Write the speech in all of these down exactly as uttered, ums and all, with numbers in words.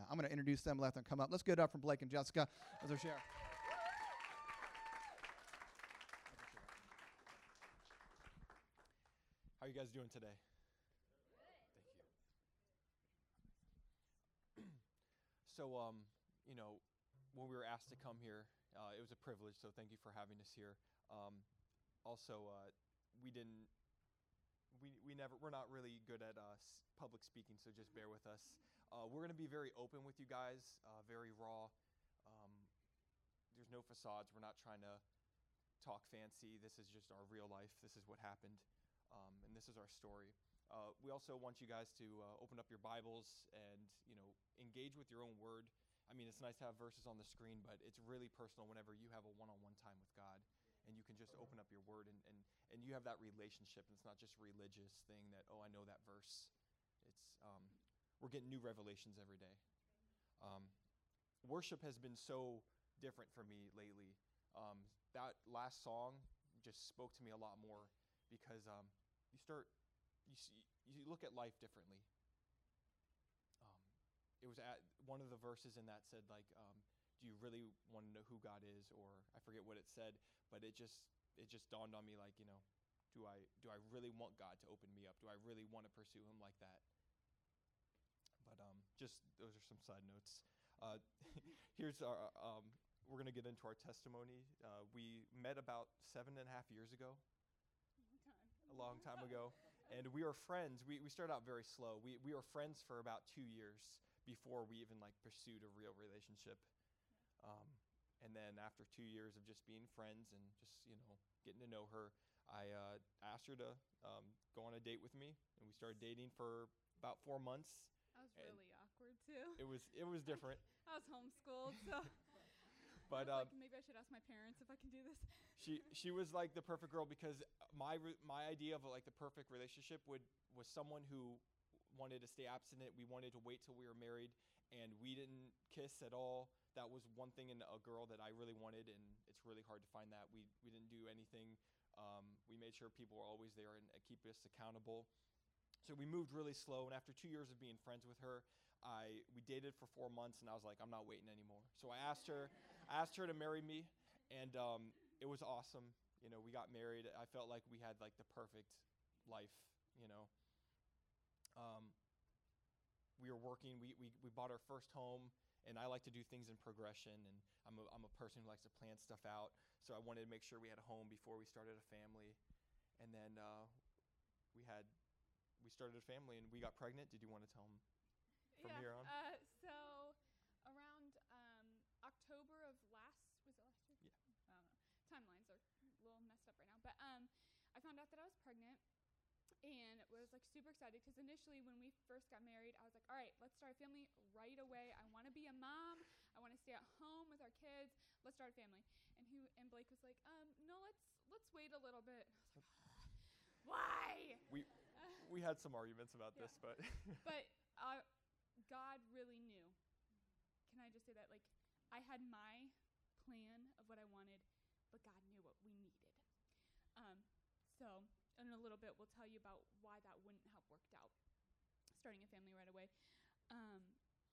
I'm going to introduce them, let them come up. Let's get it up from Blake and Jessica as they share. How are you guys doing today? Thank you. So, um, you know, when we were asked to come here, uh, it was a privilege, so thank you for having us here. Um, also, uh, we didn't, we, we never, we're not really good at uh, s- public speaking, so just bear with us. Uh, we're going to be very open with you guys, uh, very raw. Um, there's no facades. We're not trying to talk fancy. This is just our real life. This is what happened. Um, and this is our story. Uh, we also want you guys to uh, open up your Bibles and, you know, engage with your own word. I mean, it's nice to have verses on the screen, but it's really personal whenever you have a one-on-one time with God and you can just open up your word and, and, and you have that relationship. And it's not just a religious thing that, oh, I know that verse. It's um, we're getting new revelations every day. Um, worship has been so different for me lately. Um, that last song just spoke to me a lot more because um, you start, you see, you look at life differently. Um, it was at one of the verses in that said like, um, do you really want to know who God is? Or I forget what it said, but it just it just dawned on me like, you know, do I do I really want God to open me up? Do I really want to pursue Him like that? But um, just those are some side notes. Uh, here's our. Um, we're gonna get into our testimony. Uh, we met about seven and a half years ago. Long time. A long time ago, and we were friends. We we started out very slow. We we were friends for about two years before we even like pursued a real relationship. Um, and then after two years of just being friends and just you know getting to know her, I uh, asked her to um, go on a date with me, and we started dating for about four months. I was really awkward too. It was it was different. I was homeschooled, so. But I was uh, like, maybe I should ask my parents if I can do this. she she was like the perfect girl because my re- my idea of like the perfect relationship would was someone who wanted to stay abstinent. We wanted to wait till we were married, and we didn't kiss at all. That was one thing in a girl that I really wanted, and it's really hard to find that. We we didn't do anything. Um, we made sure people were always there and uh, keep us accountable. So we moved really slow, and after two years of being friends with her, I we dated for four months, and I was like, I'm not waiting anymore. So I asked her, I asked her to marry me, and um, it was awesome. You know, we got married. I felt like we had like the perfect life. You know, um, we were working. We, we we bought our first home, and I like to do things in progression, and I'm a I'm a person who likes to plan stuff out. So I wanted to make sure we had a home before we started a family, and then uh, we had. We started a family and we got pregnant. Did you want to tell them from yeah, here on? Uh, so around um, October of last, was it last year? Yeah. I don't know. Timelines are a little messed up right now. But um, I found out that I was pregnant and was like super excited because initially when we first got married, I was like, all right, let's start a family right away. I want to be a mom. I want to stay at home with our kids. Let's start a family. And he and Blake was like, um, no, let's let's wait a little bit. I was like, why? We we had some arguments about Yeah. this, but But uh, God really knew. Can I just say that? Like, I had my plan of what I wanted, but God knew what we needed. Um, so in a little bit, we'll tell you about why that wouldn't have worked out, starting a family right away. Um,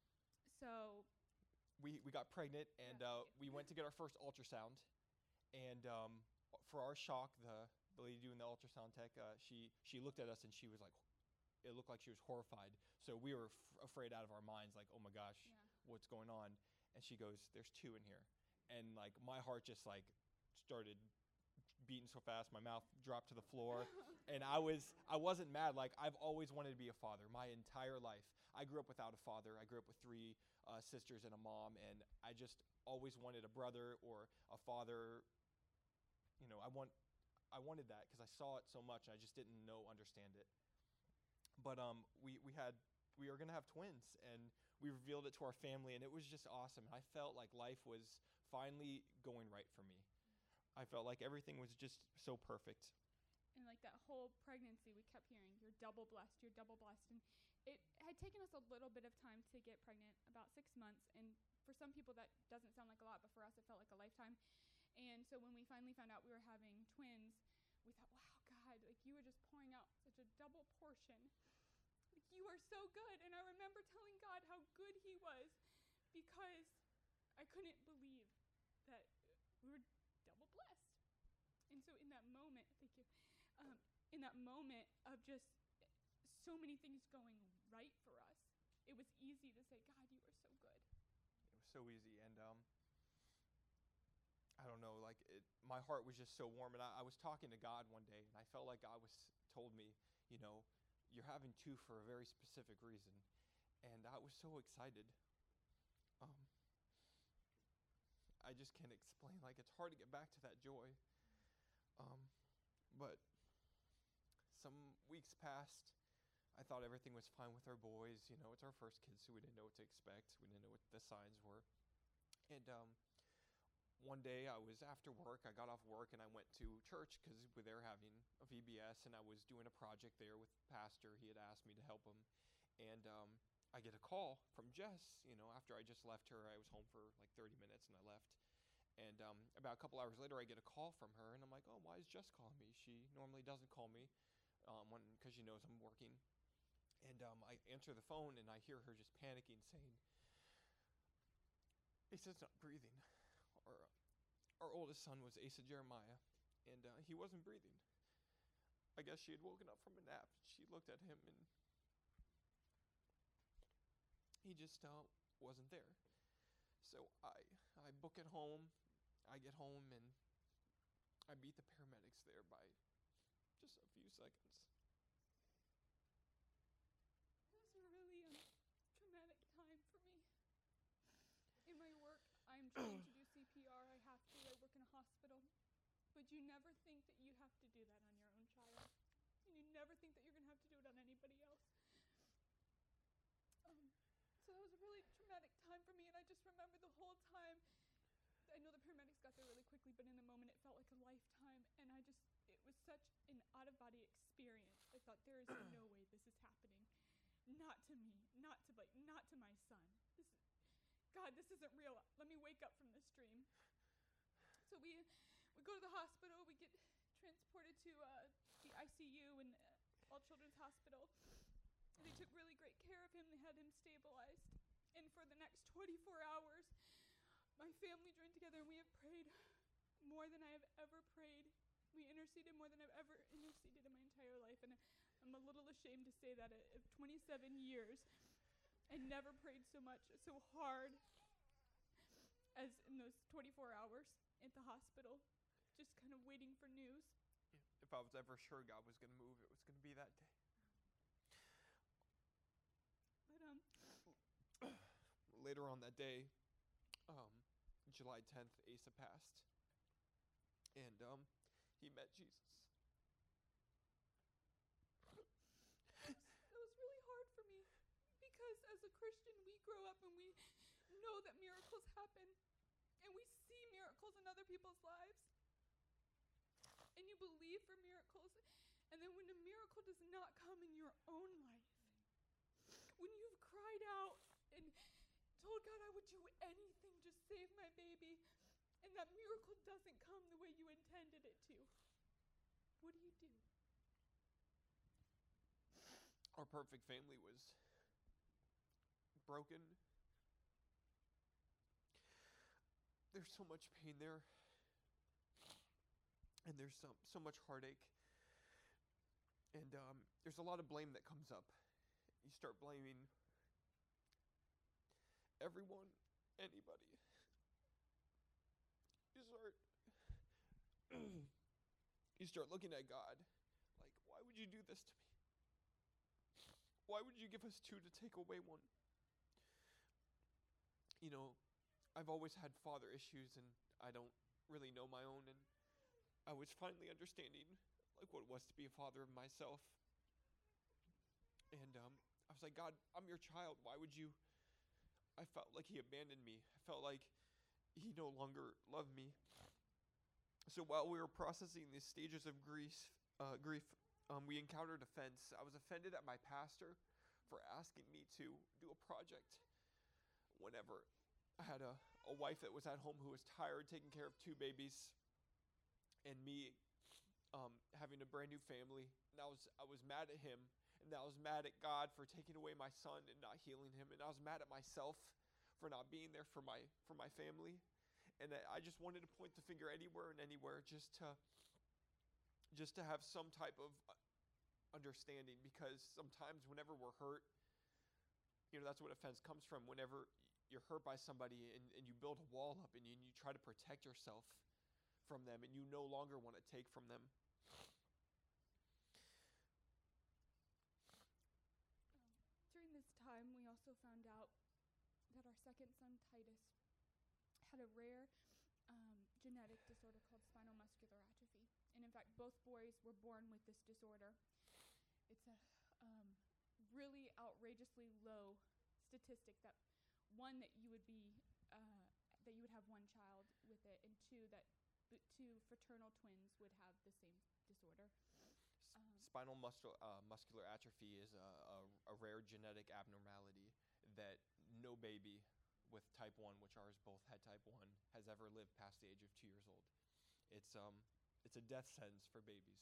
so we we got pregnant and Yeah, uh, thank you. we went to get our first ultrasound, and um, for our shock, the the lady doing the ultrasound tech, uh, she she looked at us and she was like, it looked like she was horrified. So we were f- afraid out of our minds, like, oh my gosh, Yeah. what's going on? And she goes, there's two in here, and like my heart just like started beating so fast, my mouth dropped to the floor, and I was I wasn't mad. Like I've always wanted to be a father my entire life. I grew up without a father. I grew up with three uh, sisters and a mom, and I just always wanted a brother or a father. You know, I want I wanted that because I saw it so much, and I just didn't know understand it. But um, we we had we were gonna have twins, and we revealed it to our family, and it was just awesome. And I felt like life was finally going right for me. I felt like everything was just so perfect. And like that whole pregnancy, we kept hearing, you're double blessed, you're double blessed. And it had taken us a little bit of time to get pregnant, about six months. And for some people that doesn't sound like a lot, but for us it felt like a lifetime. And so when we finally found out we were having twins, we thought, wow, God, like you were just pouring out such a double portion. Like you are so good. And I remember telling God how good he was. because I couldn't believe that we were double blessed. And so in that moment, thank you, um, in that moment of just so many things going right for us, it was easy to say, God, you are so good. It was so easy, and um, I don't know, like it, my heart was just so warm, and I, I was talking to God one day, and I felt like God was told me, you know, you're having two for a very specific reason, and I was so excited. Um, I just can't explain. Like it's hard to get back to that joy. Um, but some weeks passed. I thought everything was fine with our boys. You know, it's our first kids, so we didn't know what to expect. We didn't know what the signs were. And um, one day I was after work. I got off work and I went to church because they were having a V B S, and I was doing a project there with the pastor. He had asked me to help him. And um, I get a call from Jess. You know, after I just left her, I was home for like thirty minutes and I left. And um, about a couple hours later, I get a call from her, and I'm like, oh, why is Jess calling me? She normally doesn't call me um, when because she knows I'm working. And um, I answer the phone, and I hear her just panicking, saying, Asa's not breathing. Our, our oldest son was Asa Jeremiah, and uh, he wasn't breathing. I guess she had woken up from a nap. She looked at him, and he just uh, wasn't there. So I, I book it home. I get home, and I beat the paramedics there by just a few seconds. It was a really um, traumatic time for me. In my work, I'm trained to do C P R. I have to. I work in a hospital. But you never think that you have to do that on your own child. And you never think that you're going to have to do it on anybody else. Um, so it was a really traumatic time for me, and I just remember the whole time. I know the paramedics got there really quickly, but in the moment it felt like a lifetime, and I just, it was such an out-of-body experience. I thought, there is no way this is happening. Not to me, not to Blake, not to my son. This is, God, this isn't real. Let me wake up from this dream. So we we go to the hospital. We get transported to uh, the I C U in uh, All Children's Hospital. And they took really great care of him. They had him stabilized. And for the next twenty-four hours, my family joined together, and we have prayed more than I have ever prayed. We interceded more than I've ever interceded in my entire life. And I'm a little ashamed to say that at twenty-seven years, I never prayed so much, so hard as in those twenty-four hours at the hospital, just kind of waiting for news. If I was ever sure God was going to move, it was going to be that day. But um, Later on that day, um, July tenth, Asa passed, and um, he met Jesus. It was really hard for me because as a Christian, we grow up and we know that miracles happen, and we see miracles in other people's lives, and you believe for miracles, and then when a miracle does not come in your own life, when you've cried out and told God, I would do anything, just save my baby, and that miracle doesn't come the way you intended it to, what do you do? Our perfect family was broken. There's so much pain there, and there's so, so much heartache, and um, there's a lot of blame that comes up. You start blaming everyone, anybody. You start you start looking at God like, why would you do this to me? Why would you give us two to take away one? You know, I've always had father issues, and I don't really know my own, and I was finally understanding like what it was to be a father of myself. And um, I was like, God, I'm your child. Why would you? I felt like he abandoned me. I felt like he no longer loved me. So while we were processing these stages of grief, uh, grief, um, we encountered offense. I was offended at my pastor for asking me to do a project whenever I had a, a wife that was at home who was tired taking care of two babies, and me um, having a brand new family. And I was I was mad at him. And I was mad at God for taking away my son and not healing him. And I was mad at myself for not being there for my for my family. And I, I just wanted to point the finger anywhere and anywhere just to just to have some type of understanding, because sometimes whenever we're hurt, you know, that's what offense comes from. Whenever you're hurt by somebody and, and you build a wall up and you, and you try to protect yourself from them and you no longer want to take from them. During this time, we also found out that our second son, Titus, had a rare um, genetic disorder called spinal muscular atrophy. And in fact, both boys were born with this disorder. It's a um, really outrageously low statistic that, one, that you would be uh, that you would have one child with it, and two, that b- two fraternal twins would have the same disorder. Um, Spinal muscle, uh, muscular atrophy is a, a, a rare genetic abnormality that no baby with type one, which ours both had type one, has ever lived past the age of two years old. It's um, it's a death sentence for babies.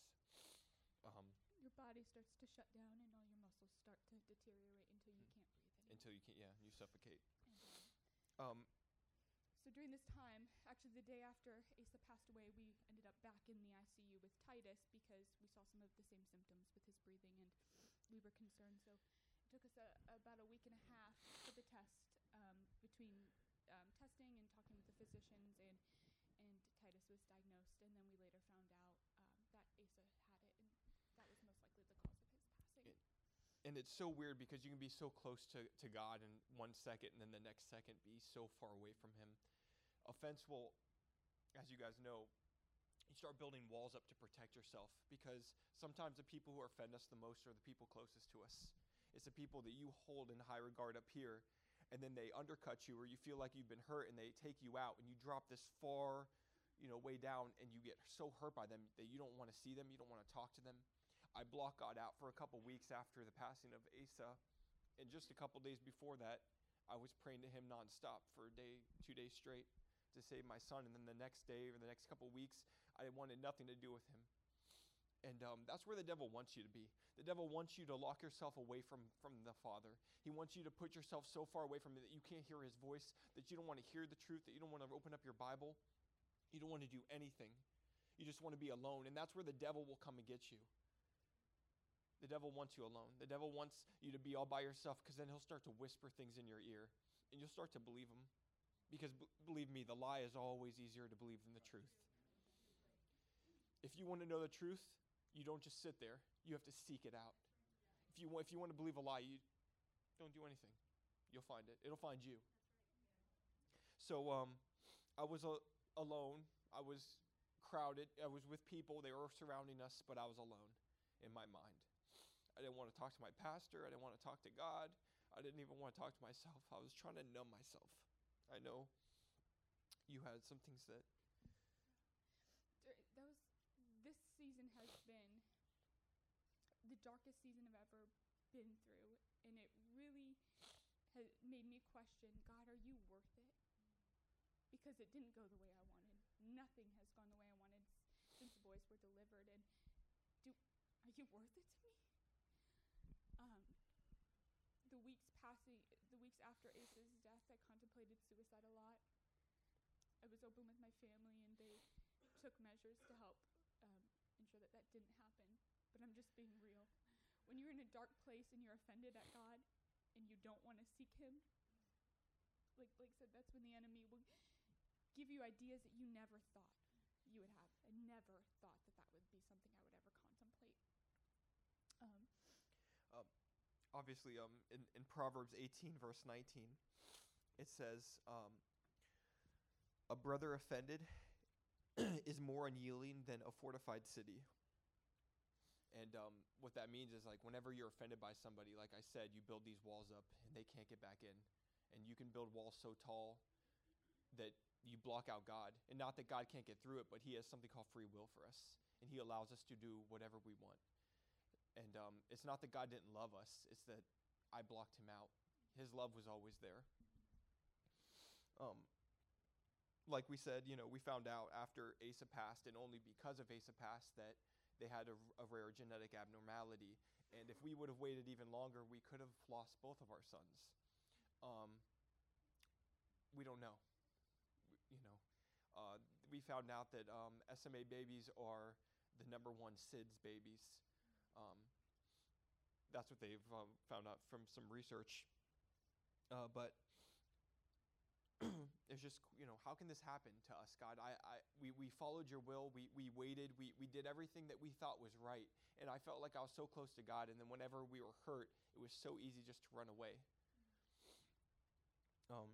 Um, your body starts to shut down, and all your muscles start to deteriorate until you can't breathe anymore. Until you can't, yeah, you suffocate. And, Um, um, so during this time, actually the day after Asa passed away, we ended up back in the I C U with Titus because we saw some of the same symptoms with his breathing, and we were concerned. So it took us a, about a week and a half for the test, um, between um, testing and talking with the physicians, and and Titus was diagnosed, and then we later found out um, that Asa had it, and that was most likely the cause of his passing. It, and it's so weird because you can be so close to, to God in one second, and then the next second be so far away from him. Offense will, as you guys know, you start building walls up to protect yourself, because sometimes the people who offend us the most are the people closest to us. It's the people that you hold in high regard up here, and then they undercut you, or you feel like you've been hurt, and they take you out, and you drop this far, you know, way down, and you get so hurt by them that you don't want to see them, you don't want to talk to them. I blocked God out for a couple weeks after the passing of Asa, and just a couple days before that, I was praying to him nonstop for a day, two days straight to save my son, and then the next day or the next couple weeks, I wanted nothing to do with him. And um, that's where the devil wants you to be. The devil wants you to lock yourself away from, from the Father. He wants you to put yourself so far away from him that you can't hear his voice, that you don't want to hear the truth, that you don't want to open up your Bible. You don't want to do anything. You just want to be alone, and that's where the devil will come and get you. The devil wants you alone. The devil wants you to be all by yourself, because then he'll start to whisper things in your ear, and you'll start to believe him. Because b- believe me, the lie is always easier to believe than the truth. If you want to know the truth, you don't just sit there. You have to seek it out. If you want, if you want to believe a lie, you don't do anything. You'll find it. It'll find you. So um, I was uh, alone. I was crowded. I was with people. They were surrounding us, but I was alone in my mind. I didn't want to talk to my pastor. I didn't want to talk to God. I didn't even want to talk to myself. I was trying to numb myself. I know you had some things that... Dur- That was, this season has been the darkest season I've ever been through, and it really has made me question, God, are you worth it? Because it didn't go the way I wanted. Nothing has gone the way I wanted s- since the boys were delivered, and do are you worth it to me? Um, the weeks passing, the weeks after Asa's death, I contemplated suicide a lot. I was open with my family, and they took measures to help um, ensure that that didn't happen. But I'm just being real. When you're in a dark place and you're offended at God and you don't want to seek him, like Blake said, that's when the enemy will give you ideas that you never thought you would have. I never thought that that would be something I would ever contemplate. Um, Um, obviously, um, in, in Proverbs eighteen, verse nineteen, it says, um, a brother offended is more unyielding than a fortified city. And um, what that means is, like, whenever you're offended by somebody, like I said, you build these walls up and they can't get back in. And you can build walls so tall that you block out God. And not that God can't get through it, but he has something called free will for us. And he allows us to do whatever we want. And um, it's not that God didn't love us, it's that I blocked him out. His love was always there. Um, like we said, you know, we found out after Asa passed, and only because of Asa passed, that they had a, a rare genetic abnormality. And if we would have waited even longer, we could have lost both of our sons. Um, don't know. W- You know, uh, we found out that um, S M A babies are the number one S I D S babies. Um, that's what they've um, found out from some research. Uh, but it's just, you know, how can this happen to us, God? I, I we, we followed your will. We, we waited. We, we did everything that we thought was right. And I felt like I was so close to God. And then whenever we were hurt, it was so easy just to run away. Um,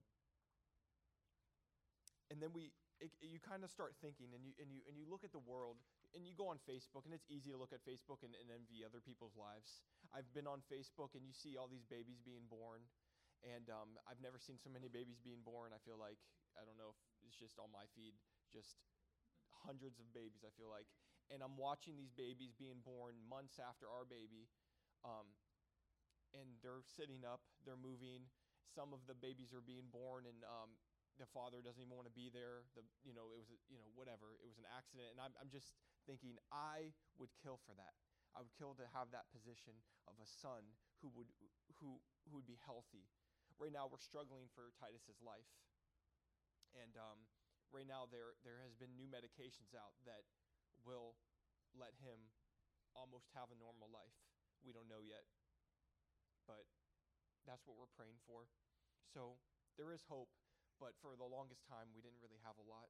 and then we, it, you kind of start thinking, and you and you and you look at the world, and you go on Facebook, and it's easy to look at Facebook and, and envy other people's lives. I've been on Facebook, and you see all these babies being born, and um, I've never seen so many babies being born. I feel like, I don't know if it's just on my feed, just hundreds of babies, I feel like. And I'm watching these babies being born months after our baby, um, and they're sitting up, they're moving. Some of the babies are being born, and um, the father doesn't even want to be there. The you know it was a, you know whatever, it was an accident, and I'm I'm just thinking I would kill for that. I would kill to have that position of a son who would who who would be healthy. Right now we're struggling for Titus's life, and um, right now there there has been new medications out that will let him almost have a normal life. We don't know yet, but that's what we're praying for. So there is hope, but for the longest time we didn't really have a lot.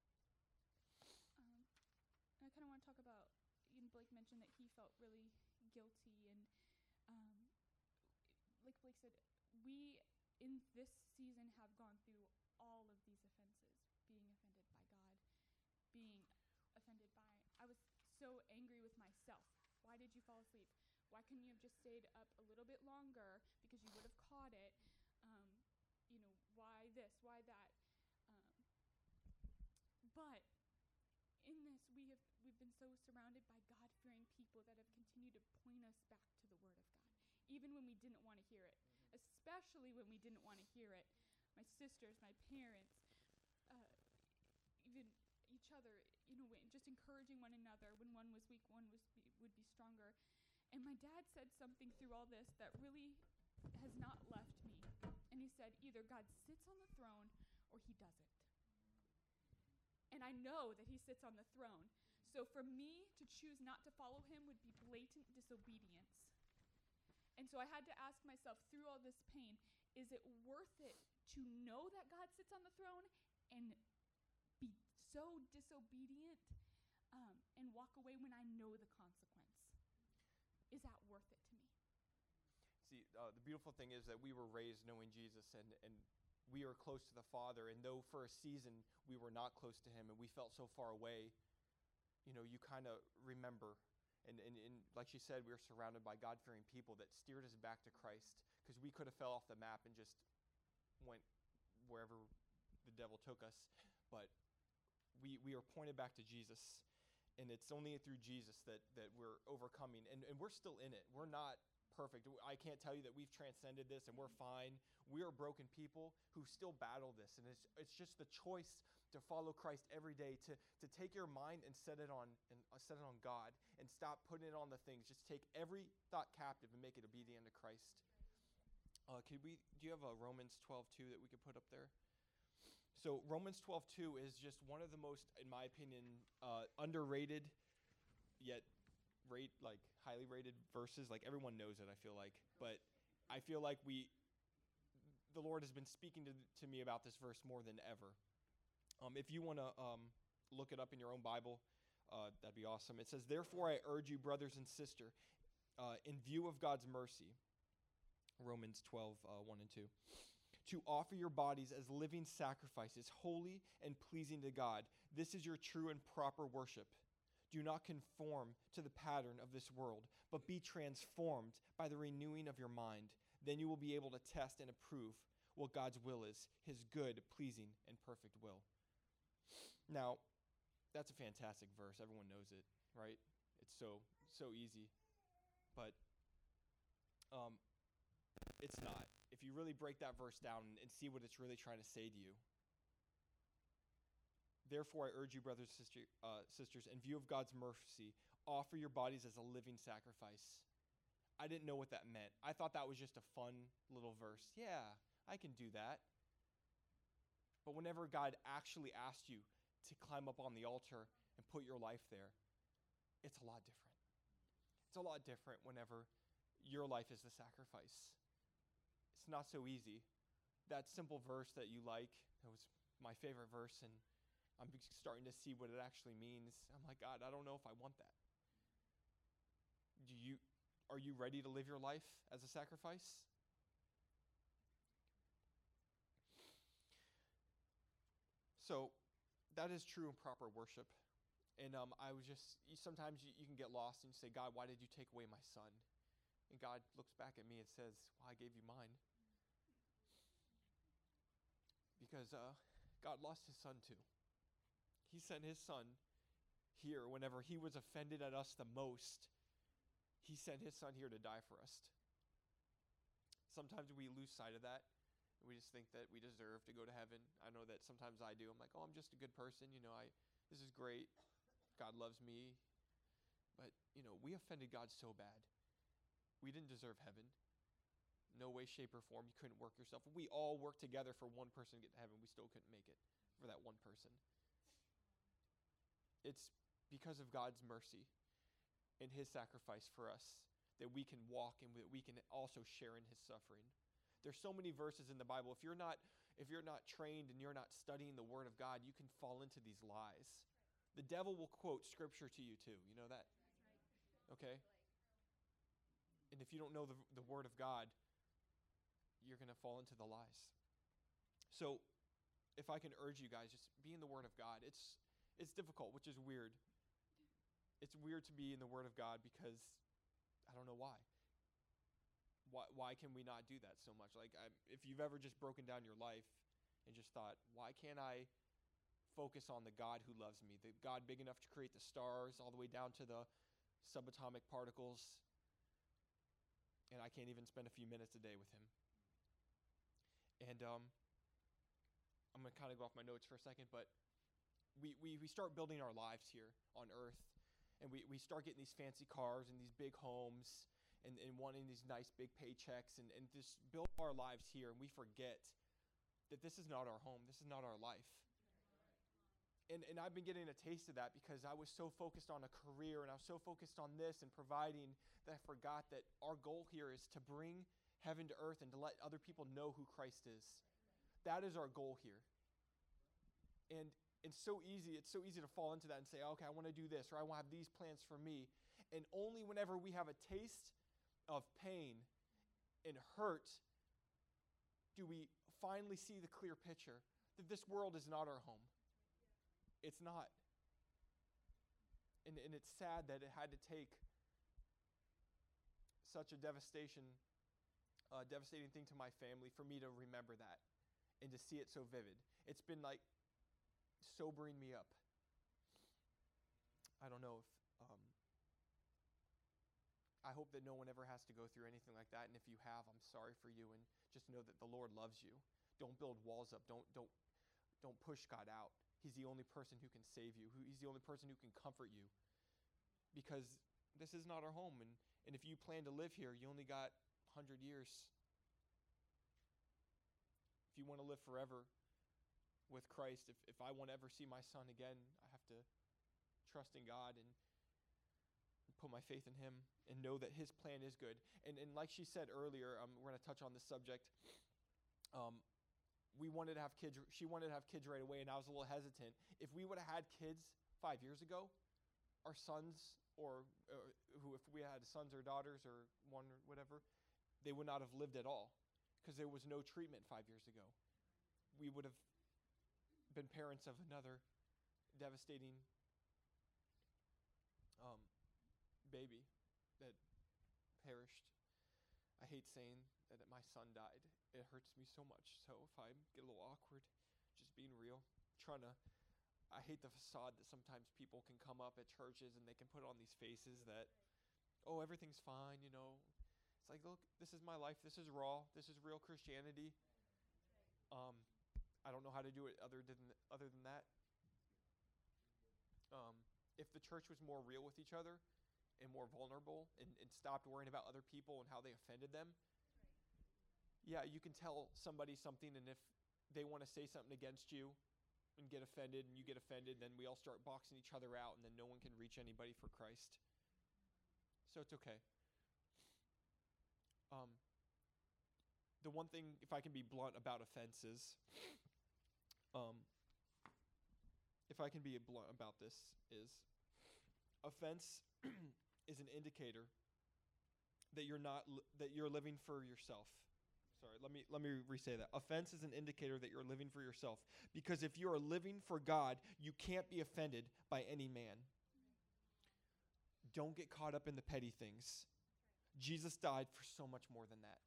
Um, and I kind of want to talk about, you know, Blake mentioned that he felt really guilty, and um, like Blake said, we in this season have gone through all of these offenses, being offended by God, being offended by, I was so angry with myself. Why did you fall asleep? Why couldn't you have just stayed up a little bit longer, because you would have caught it? Um, you know, why this, why that? Um, but in this, we have we've been so surrounded by God-fearing people that have continued to point us back to the Word of God, even when we didn't want to hear it, mm-hmm. especially when we didn't want to hear it. My sisters, my parents, uh, even each other, you know, just encouraging one another. When one was weak, one was be, would be stronger. And my dad said something through all this that really has not left me. And he said, either God sits on the throne or he doesn't. And I know that he sits on the throne. So for me to choose not to follow him would be blatant disobedience. And so I had to ask myself through all this pain, is it worth it to know that God sits on the throne and be so disobedient um, and walk away when I know the consequence? Is that worth it to me? See, uh, the beautiful thing is that we were raised knowing Jesus, and, and we are close to the Father. And though for a season we were not close to him and we felt so far away, you know, you kind of remember. And, and, and like she said, we were surrounded by God-fearing people that steered us back to Christ, because we could have fell off the map and just went wherever the devil took us. But we, we are pointed back to Jesus. And it's only through Jesus that, that we're overcoming. And, and we're still in it. We're not perfect. I can't tell you that we've transcended this and we're fine. We are broken people who still battle this. And it's, it's just the choice to follow Christ every day, to, to take your mind and set it on and uh, set it on God, and stop putting it on the things. Just take every thought captive and make it obedient to Christ. Uh, could we, do you have a Romans twelve two that we could put up there? So Romans twelve two is just one of the most, in my opinion, uh, underrated, yet rate like highly rated verses. Like everyone knows it, I feel like. But I feel like we, the Lord has been speaking to, to me about this verse more than ever. Um, if you want to um, look it up in your own Bible, uh, that'd be awesome. It says, "Therefore I urge you, brothers and sister, uh, in view of God's mercy," Romans twelve, uh, one and two, "to offer your bodies as living sacrifices, holy and pleasing to God. This is your true and proper worship. Do not conform to the pattern of this world, but be transformed by the renewing of your mind. Then you will be able to test and approve what God's will is, his good, pleasing, and perfect will." Now, that's a fantastic verse. Everyone knows it, right? It's so, so easy. But um, it's not. If you really break that verse down and, and see what it's really trying to say to you. "Therefore, I urge you, brothers and sister, uh, sisters, in view of God's mercy, offer your bodies as a living sacrifice." I didn't know what that meant. I thought that was just a fun little verse. Yeah, I can do that. But whenever God actually asked you to climb up on the altar and put your life there, it's a lot different. It's a lot different whenever your life is the sacrifice. It's not so easy. That simple verse that you like, that was my favorite verse, and I'm starting to see what it actually means. I'm like, God, I don't know if I want that. Do you, are you ready to live your life as a sacrifice? So that is true and proper worship. And um, I was just, you, sometimes you, you can get lost and you say, God, why did you take away my son? And God looks back at me and says, well, I gave you mine. Because uh, God lost his son too. He sent his son here whenever he was offended at us the most. He sent his son here to die for us. Sometimes we lose sight of that. We just think that we deserve to go to heaven. I know that sometimes I do. I'm like, oh, I'm just a good person. You know, I this is great. God loves me. But, you know, we offended God so bad. We didn't deserve heaven. No way, shape, or form. You couldn't work yourself. We all worked together for one person to get to heaven. We still couldn't make it for that one person. It's because of God's mercy and his sacrifice for us that we can walk and that we can also share in his suffering. There's so many verses in the Bible. If you're not if you're not trained and you're not studying the word of God, you can fall into these lies. The devil will quote scripture to you too. You know that? Okay? And if you don't know the, the word of God, you're going to fall into the lies. So if I can urge you guys, just be in the word of God. It's it's difficult, which is weird. It's weird to be in the word of God because I don't know why. Why, why can we not do that so much? Like, I, if you've ever just broken down your life and just thought, why can't I focus on the God who loves me, the God big enough to create the stars all the way down to the subatomic particles, and I can't even spend a few minutes a day with him. And um, I'm going to kind of go off my notes for a second, but we, we, we start building our lives here on earth, and we, we start getting these fancy cars and these big homes, And, and wanting these nice big paychecks and, and just build our lives here, and we forget that this is not our home. This is not our life. And and I've been getting a taste of that because I was so focused on a career and I was so focused on this and providing that I forgot that our goal here is to bring heaven to earth and to let other people know who Christ is. That is our goal here. And it's so easy, it's so easy to fall into that and say, okay, I want to do this, or I want to have these plans for me. And only whenever we have a taste of pain and hurt do we finally see the clear picture that this world is not our home. It's not. And, and it's sad that it had to take such a devastation, uh, devastating thing to my family for me to remember that and to see it so vivid. It's been like sobering me up. I don't know if um, I hope that no one ever has to go through anything like that. And if you have, I'm sorry for you. And just know that the Lord loves you. Don't build walls up. Don't don't don't push God out. He's the only person who can save you. He's the only person who can comfort you. Because this is not our home. And, and if you plan to live here, you only got one hundred years. If you want to live forever with Christ, if, if I want to ever see my son again, I have to trust in God and put my faith in him and know that his plan is good. And and like she said earlier, um, we're going to touch on this subject. Um, we wanted to have kids. She wanted to have kids right away, and I was a little hesitant. If we would have had kids five years ago, our sons, or, or who, if we had sons or daughters or one or whatever, they would not have lived at all because there was no treatment five years ago. We would have been parents of another devastating um, baby that perished. I hate saying that my son died. It hurts me so much. So if I get a little awkward, just being real, trying to, I hate the facade that sometimes people can come up at churches and they can put on these faces that, oh, everything's fine, you know. It's like, look, this is my life. This is raw. This is real Christianity. Um, I don't know how to do it other than other than that. Um, if the church was more real with each other and more vulnerable and, and stopped worrying about other people and how they offended them, yeah, you can tell somebody something, and if they want to say something against you and get offended, and you get offended, then we all start boxing each other out, and then no one can reach anybody for Christ. So it's okay. Um, the one thing, if I can be blunt about offenses, um, if I can be blunt about this, is offense is an indicator that you're not li- that you're living for yourself. Sorry, let me let me re-say that. Offense is an indicator that you're living for yourself, because if you are living for God, you can't be offended by any man. Don't get caught up in the petty things. Jesus died for so much more than that.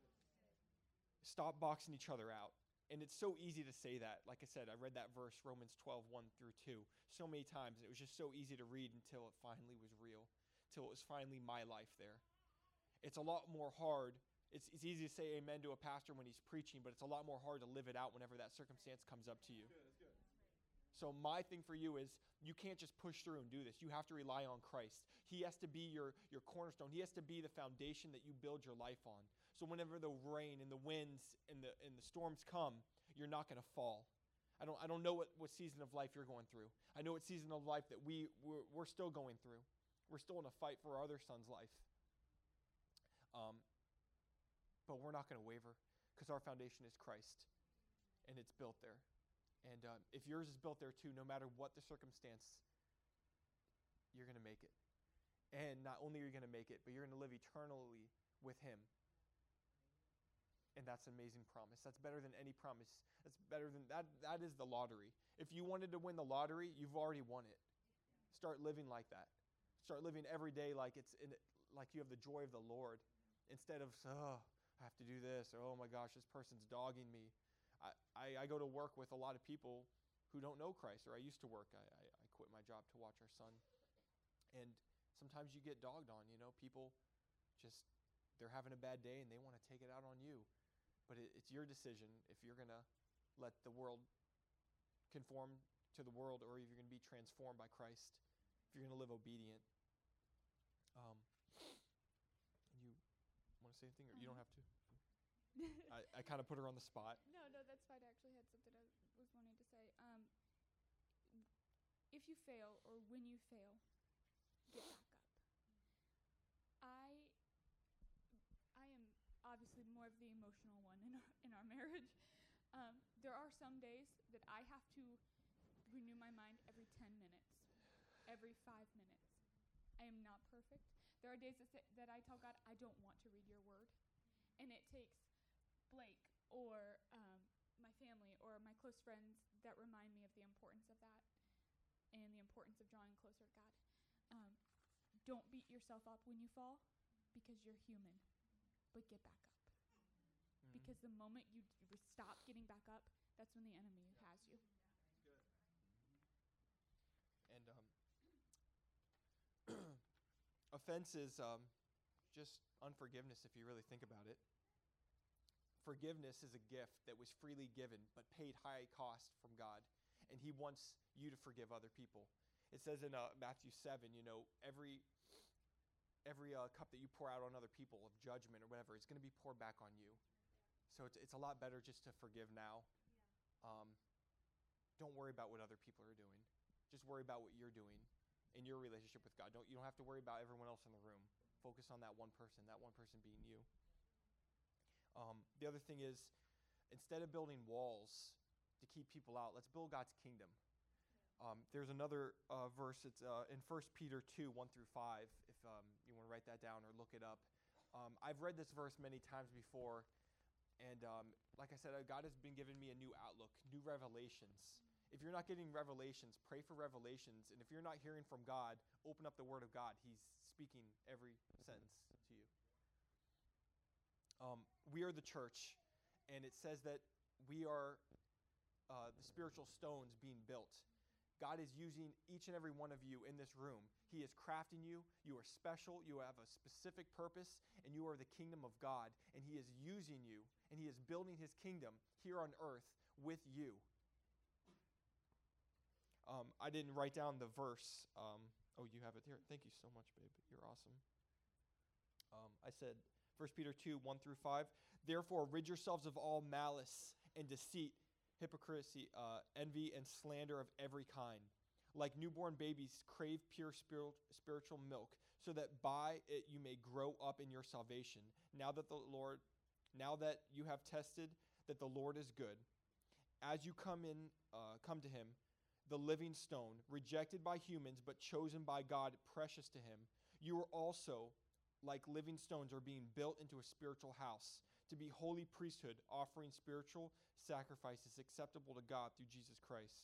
Stop boxing each other out. And it's so easy to say that. Like I said, I read that verse, Romans twelve, one through two, so many times, and it was just so easy to read until it finally was real, until it was finally my life there. It's a lot more hard. It's, it's easy to say amen to a pastor when he's preaching, but it's a lot more hard to live it out whenever that circumstance comes up to you. So my thing for you is, you can't just push through and do this. You have to rely on Christ. He has to be your, your cornerstone. He has to be the foundation that you build your life on. So whenever the rain and the winds and the and the storms come, you're not going to fall. I don't I don't know what, what season of life you're going through. I know what season of life that we, we're, we're still going through. We're still in a fight for our other son's life. Um, but we're not going to waver, because our foundation is Christ, and it's built there. And um, if yours is built there too, no matter what the circumstance, you're going to make it. And not only are you going to make it, but you're going to live eternally with him. And that's an amazing promise. That's better than any promise. That's better than that. That is the lottery. If you wanted to win the lottery, you've already won it. Start living like that. Start living every day like it's in, like you have the joy of the Lord, instead of, oh, I have to do this, or oh my gosh, this person's dogging me. I, I, I go to work with a lot of people who don't know Christ, or I used to work. I, I, I quit my job to watch our son. And sometimes you get dogged on, you know, people just, they're having a bad day and they want to take it out on you. But it, it's your decision if you're going to let the world conform to the world, or if you're going to be transformed by Christ, if you're going to live obedient. Um, you want to say anything, or you don't have to? I, I kind of put her on the spot. No, no, that's fine. I actually had something I was wanting to say. Um, if you fail, or when you fail, get back up. I, I am obviously more of the emotional one in our, in our marriage. Um, there are some days that I have to renew my mind every ten minutes, every five minutes. I am not perfect. There are days that, say, that I tell God, I don't want to read your word. And it takes Blake or um, my family or my close friends that remind me of the importance of that and the importance of drawing closer to God. Um, don't beat yourself up when you fall, because you're human, but get back up. Mm-hmm. Because the moment you d- stop getting back up, that's when the enemy has you. And um, offense is um, just unforgiveness, if you really think about it. Forgiveness is a gift that was freely given but paid high cost from God, and he wants you to forgive other people. It says in uh, Matthew seven, you know, every every uh, cup that you pour out on other people of judgment or whatever, it's going to be poured back on you. So it's it's a lot better just to forgive now. Um, don't worry about what other people are doing. Just worry about what you're doing in your relationship with God. Don't you don't have to worry about everyone else in the room. Focus on that one person, that one person being you. Um, the other thing is, instead of building walls to keep people out, let's build God's kingdom. Um, there's another uh, verse. It's uh, in First Peter two, one through five, if um, you want to write that down or look it up. Um, I've read this verse many times before, and um, like I said, uh, God has been giving me a new outlook, new revelations. If you're not getting revelations, pray for revelations. And if you're not hearing from God, open up the Word of God. He's speaking every sentence to you. Um, we are the church, and it says that we are uh, the spiritual stones being built. God is using each and every one of you in this room. He is crafting you. You are special. You have a specific purpose, and you are the kingdom of God. And he is using you, and he is building his kingdom here on earth with you. Um, I didn't write down the verse. Um, oh, you have it here. Thank you so much, babe. You're awesome. Um, I said, First Peter two, one through five. Therefore, rid yourselves of all malice and deceit, hypocrisy, uh, envy, and slander of every kind. Like newborn babies, crave pure spiritual spiritual milk, so that by it you may grow up in your salvation. Now that the Lord, now that you have tested that the Lord is good, as you come in, uh, come to Him, the living stone, rejected by humans but chosen by God, precious to Him. You are also, like living stones, are being built into a spiritual house, to be holy priesthood, offering spiritual sacrifices acceptable to God through Jesus Christ.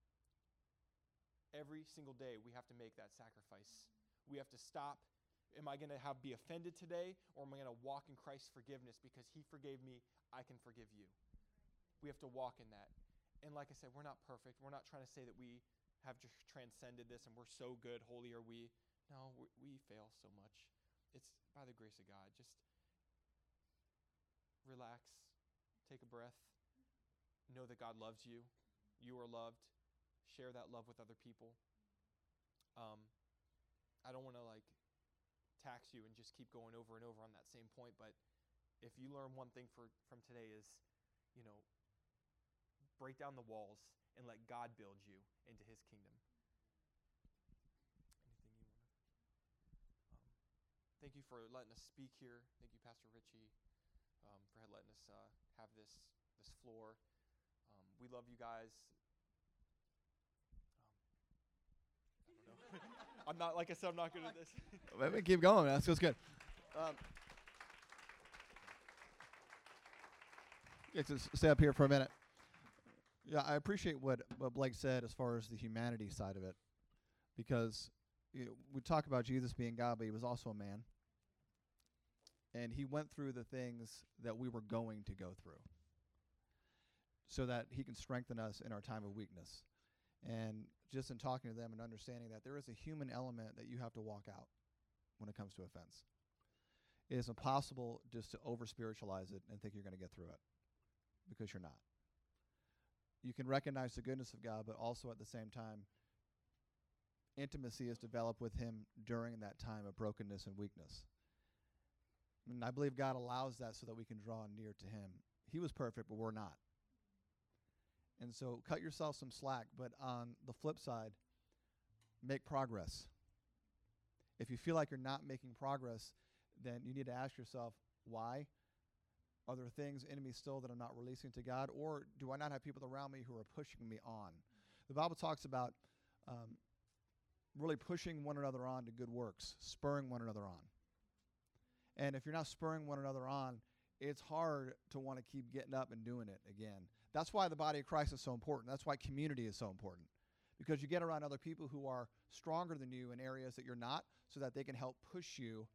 Every single day we have to make that sacrifice. We have to stop. Am I going to have be offended today, or am I going to walk in Christ's forgiveness because He forgave me, I can forgive you? We have to walk in that. And like I said, we're not perfect. We're not trying to say that we have just transcended this and we're so good, holy are we. No, we, we fail so much. It's by the grace of God. Just relax, take a breath, know that God loves you. You are loved. Share that love with other people. Um, I don't want to like tax you and just keep going over and over on that same point, but if you learn one thing for, from today is, you know, break down the walls and let God build you into His kingdom. Anything you want to? Um, thank you for letting us speak here. Thank you, Pastor Richie, um, for letting us uh, have this this floor. Um, we love you guys. I'm not, like I said, I'm not good at this. Let me keep going. That feels good. Um, yeah, just stay up here for a minute. Yeah, I appreciate what, what Blake said as far as the humanity side of it, because you know, we talk about Jesus being God, but He was also a man, and He went through the things that we were going to go through, so that He can strengthen us in our time of weakness. And just in talking to them and understanding that there is a human element that you have to walk out when it comes to offense. It is impossible just to over-spiritualize it and think you're going to get through it, because you're not. You can recognize the goodness of God, but also at the same time, intimacy is developed with Him during that time of brokenness and weakness. And I believe God allows that so that we can draw near to Him. He was perfect, but we're not. And so cut yourself some slack, but on the flip side, make progress. If you feel like you're not making progress, then you need to ask yourself, why? Are there things in me still that I'm not releasing to God? Or do I not have people around me who are pushing me on? The Bible talks about um, really pushing one another on to good works, spurring one another on. And if you're not spurring one another on, it's hard to want to keep getting up and doing it again. That's why the body of Christ is so important. That's why community is so important. Because you get around other people who are stronger than you in areas that you're not, so that they can help push you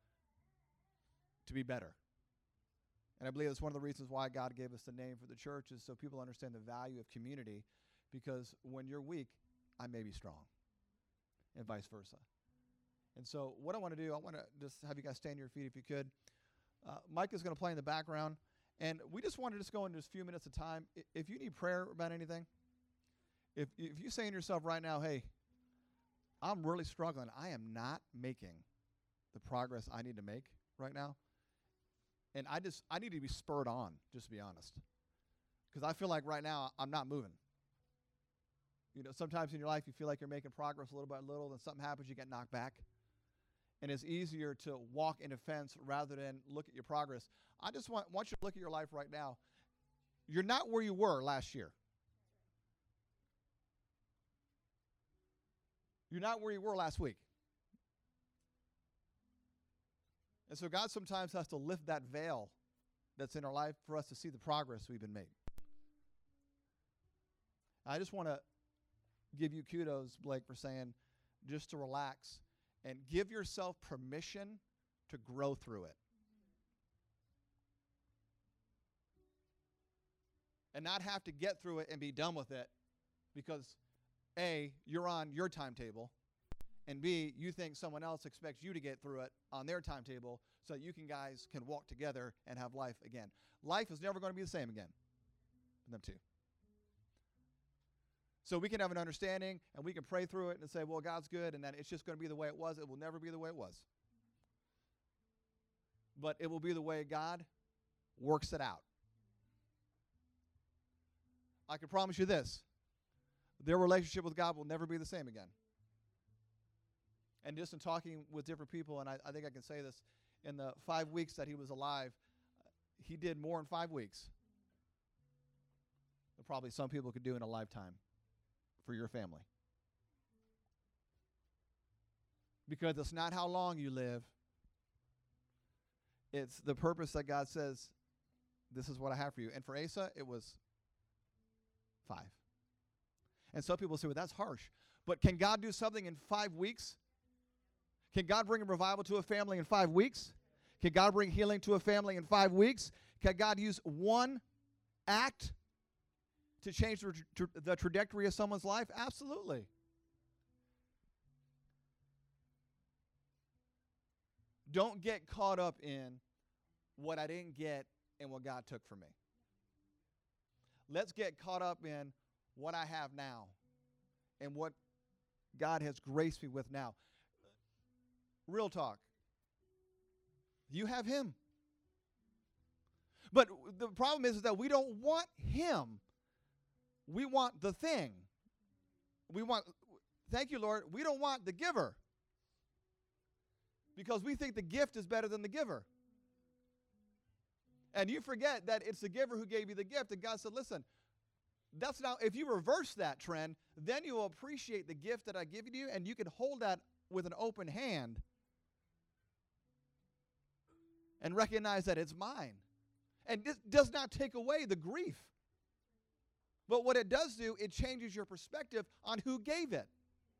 to be better. And I believe that's one of the reasons why God gave us the name for the church, is so people understand the value of community, because when you're weak, I may be strong, and vice versa. And so what I want to do, I want to just have you guys stand to your feet if you could. Uh, Mike is going to play in the background. And we just want to just go into just a few minutes of time. I, if you need prayer about anything, if if you say in yourself right now, hey, I'm really struggling. I am not making the progress I need to make right now. And I just, I need to be spurred on, just to be honest. Because I feel like right now I'm not moving. You know, sometimes in your life you feel like you're making progress a little by little, then something happens, you get knocked back. And it's easier to walk in offense rather than look at your progress. I just want, want you to look at your life right now. You're not where you were last year. You're not where you were last week. And so God sometimes has to lift that veil that's in our life for us to see the progress we've been made. I just want to give you kudos, Blake, for saying just to relax and give yourself permission to grow through it. And not have to get through it and be done with it because, A, you're on your timetable, and B, you think someone else expects you to get through it on their timetable so that you can guys can walk together and have life again. Life is never going to be the same again for them two. So we can have an understanding, and we can pray through it and say, well, God's good, and that it's just going to be the way it was. It will never be the way it was. But it will be the way God works it out. I can promise you this. Their relationship with God will never be the same again. And just in talking with different people, and I, I think I can say this, in the five weeks that he was alive, he did more in five weeks than probably some people could do in a lifetime for your family. Because it's not how long you live. It's the purpose that God says, this is what I have for you. And for Asa, it was five. And some people say, well, that's harsh. But can God do something in five weeks? Can God bring a revival to a family in five weeks? Can God bring healing to a family in five weeks? Can God use one act to change the, tra- the trajectory of someone's life? Absolutely. Don't get caught up in what I didn't get and what God took from me. Let's get caught up in what I have now and what God has graced me with now. Real talk. You have him. But the problem is, is that we don't want him. We want the thing. We want, thank you, Lord, we don't want the giver. Because we think the gift is better than the giver. And you forget that it's the giver who gave you the gift. And God said, listen, that's now, if you reverse that trend, then you will appreciate the gift that I give you, and you can hold that with an open hand and recognize that it's mine. And this does not take away the grief. But what it does do, it changes your perspective on who gave it.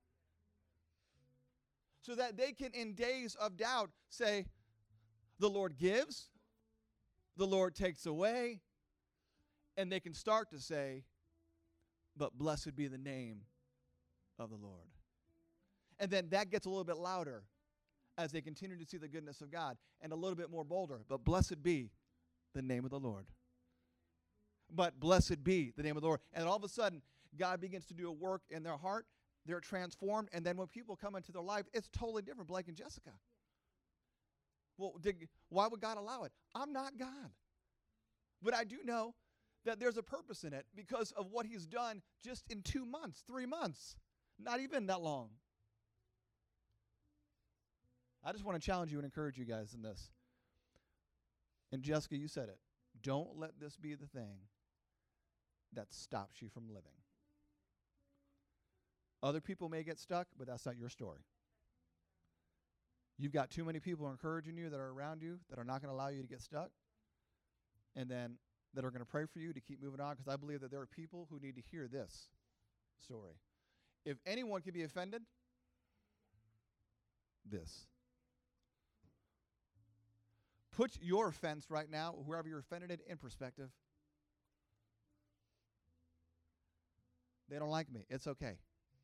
So that they can, in days of doubt, say, the Lord gives, the Lord takes away, and they can start to say, but blessed be the name of the Lord. And then that gets a little bit louder as they continue to see the goodness of God, and a little bit more bolder, but blessed be the name of the Lord. But blessed be the name of the Lord. And all of a sudden, God begins to do a work in their heart. They're transformed, and then when people come into their life, it's totally different, Blake and Jessica. Well, did, why would God allow it? I'm not God. But I do know that there's a purpose in it because of what he's done just in two months, three months, not even that long. I just want to challenge you and encourage you guys in this. And Jessica, you said it. Don't let this be the thing that stops you from living. Other people may get stuck, but that's not your story. You've got too many people encouraging you that are around you that are not going to allow you to get stuck, and then that are going to pray for you to keep moving on, because I believe that there are people who need to hear this story. If anyone can be offended, this. Put your offense right now, whoever you're offended at, in perspective. They don't like me. It's okay.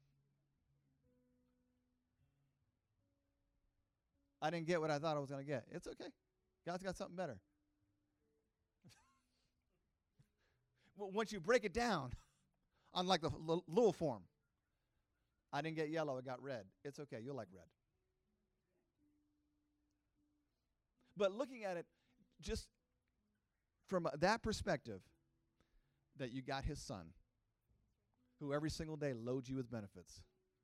I didn't get what I thought I was going to get. It's okay. God's got something better. Once you break it down on like the l- little form, I didn't get yellow, I got red. It's okay. You'll like red. But looking at it just from that perspective, that you got his son, who every single day loads you with benefits,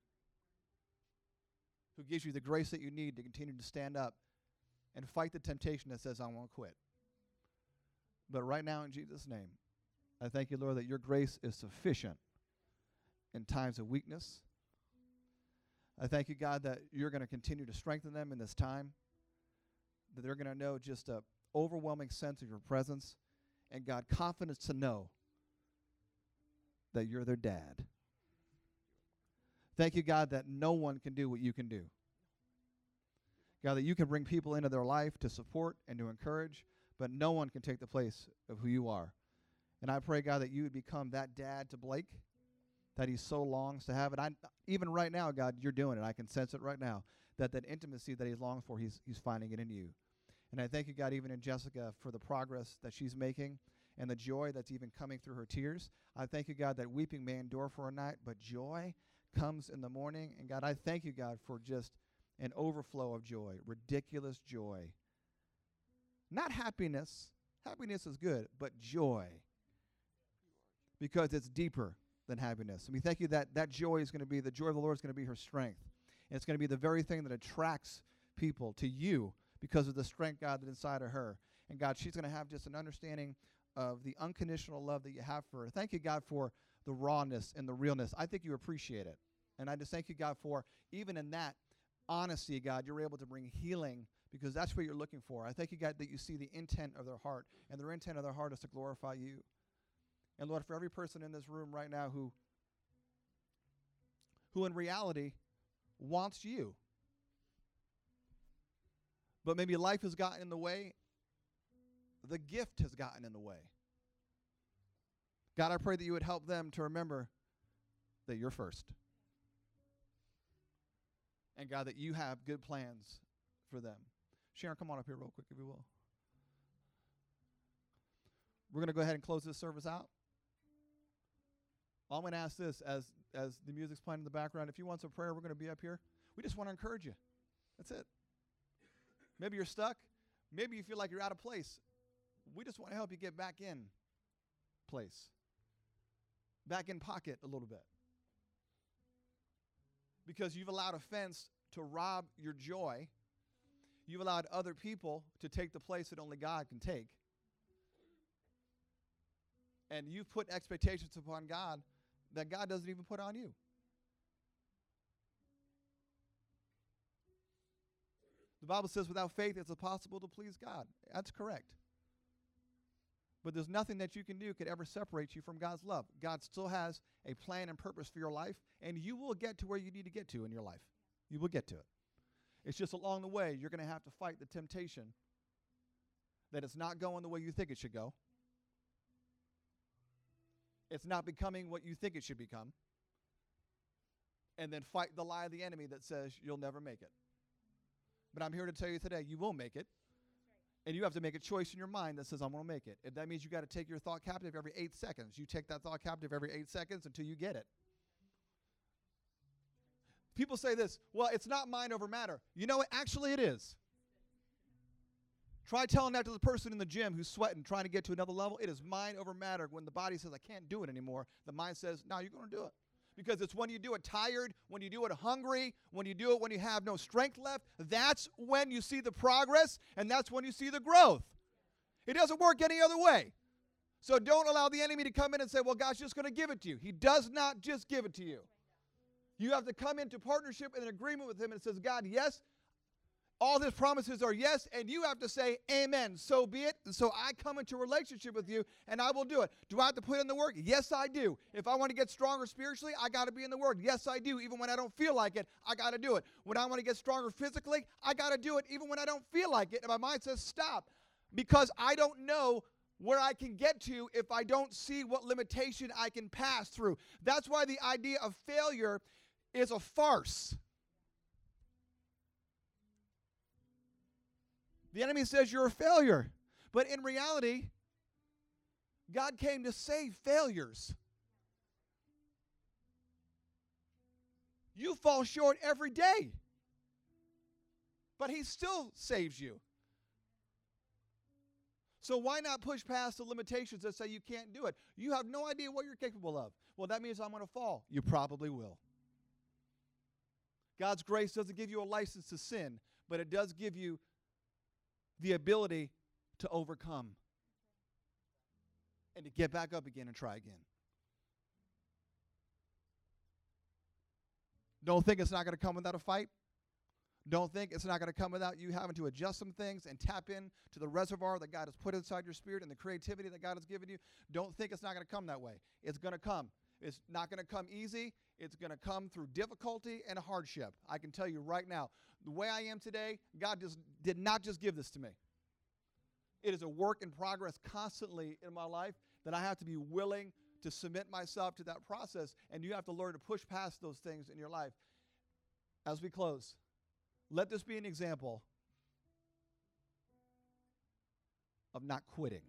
who gives you the grace that you need to continue to stand up and fight the temptation that says, I won't quit. But right now, in Jesus' name, I thank you, Lord, that your grace is sufficient in times of weakness. I thank you, God, that you're going to continue to strengthen them in this time, that they're going to know just an overwhelming sense of your presence, and, God, confidence to know that you're their dad. Thank you, God, that no one can do what you can do. God, that you can bring people into their life to support and to encourage, but no one can take the place of who you are. And I pray, God, that you would become that dad to Blake that he so longs to have. And I, even right now, God, you're doing it. I can sense it right now, that that intimacy that he's longing for, he's, he's finding it in you. And I thank you, God, even in Jessica for the progress that she's making and the joy that's even coming through her tears. I thank you, God, that weeping may endure for a night, but joy comes in the morning. And, God, I thank you, God, for just an overflow of joy, ridiculous joy. Not happiness. Happiness is good, but joy. because it's deeper than happiness. And we thank you that that joy is going to be, the joy of the Lord is going to be her strength. And it's going to be the very thing that attracts people to you because of the strength, God, that's inside of her. And God, she's going to have just an understanding of the unconditional love that you have for her. Thank you, God, for the rawness and the realness. I think you appreciate it. And I just thank you, God, for even in that honesty, God, you're able to bring healing because that's what you're looking for. I thank you, God, that you see the intent of their heart, and their intent of their heart is to glorify you. And Lord, for every person in this room right now who, who in reality wants you, but maybe life has gotten in the way, the gift has gotten in the way. God, I pray that you would help them to remember that you're first. And God, that you have good plans for them. Sharon, come on up here real quick, if you will. We're going to go ahead and close this service out. I'm going to ask this as, as the music's playing in the background. If you want some prayer, we're going to be up here. We just want to encourage you. That's it. Maybe you're stuck. Maybe you feel like you're out of place. We just want to help you get back in place. Back in pocket a little bit. Because you've allowed offense to rob your joy. You've allowed other people to take the place that only God can take. And you've put expectations upon God that God doesn't even put on you. The Bible says without faith it's impossible to please God. That's correct. But there's nothing that you can do could ever separate you from God's love. God still has a plan and purpose for your life, and you will get to where you need to get to in your life. You will get to it. It's just along the way you're going to have to fight the temptation that it's not going the way you think it should go. It's not becoming what you think it should become. And then fight the lie of the enemy that says you'll never make it. But I'm here to tell you today, you will make it. And you have to make a choice in your mind that says, I'm going to make it. And that means you got to take your thought captive every eight seconds. You take that thought captive every eight seconds until you get it. People say this, well, it's not mind over matter. You know what? Actually, it is. Try telling that to the person in the gym who's sweating, trying to get to another level. It is mind over matter. When the body says, I can't do it anymore, the mind says, no, you're going to do it. Because it's when you do it tired, when you do it hungry, when you do it when you have no strength left, that's when you see the progress, and that's when you see the growth. It doesn't work any other way. So don't allow the enemy to come in and say, well, God's just going to give it to you. He does not just give it to you. You have to come into partnership and an agreement with him and says, God, yes, all his promises are yes, and you have to say, amen, so be it. And so I come into a relationship with you, and I will do it. Do I have to put in the work? Yes, I do. If I want to get stronger spiritually, I got to be in the Word. Yes, I do. Even when I don't feel like it, I got to do it. When I want to get stronger physically, I got to do it even when I don't feel like it. And my mind says, stop, because I don't know where I can get to if I don't see what limitation I can pass through. That's why the idea of failure is a farce. The enemy says you're a failure. But in reality, God came to save failures. You fall short every day. But he still saves you. So why not push past the limitations that say you can't do it? You have no idea what you're capable of. Well, that means I'm going to fall. You probably will. God's grace doesn't give you a license to sin, but it does give you the ability to overcome and to get back up again and try again. Don't think it's not going to come without a fight. Don't think it's not going to come without you having to adjust some things and tap in to the reservoir that God has put inside your spirit and the creativity that God has given you. Don't think it's not going to come that way. It's going to come. It's not going to come easy. It's going to come through difficulty and hardship. I can tell you right now, the way I am today, God just did not just give this to me. It is a work in progress constantly in my life that I have to be willing to submit myself to that process, and you have to learn to push past those things in your life. As we close, let this be an example of not quitting.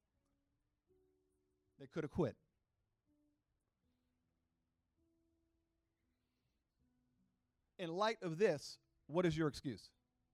They could have quit. In light of this, what is your excuse?